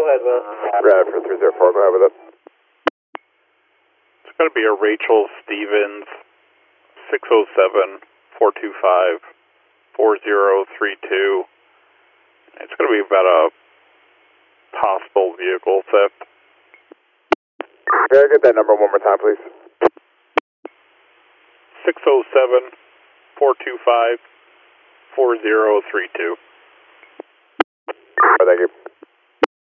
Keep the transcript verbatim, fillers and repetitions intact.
ahead, man. Red for three zero four, go ahead with it. It's going to be a Rachel Stevens, six oh seven, four two five, four zero three two. It's going to be about a possible vehicle theft. Can I get that number one more time, please? six oh seven, four two five, four zero three two. Thank you.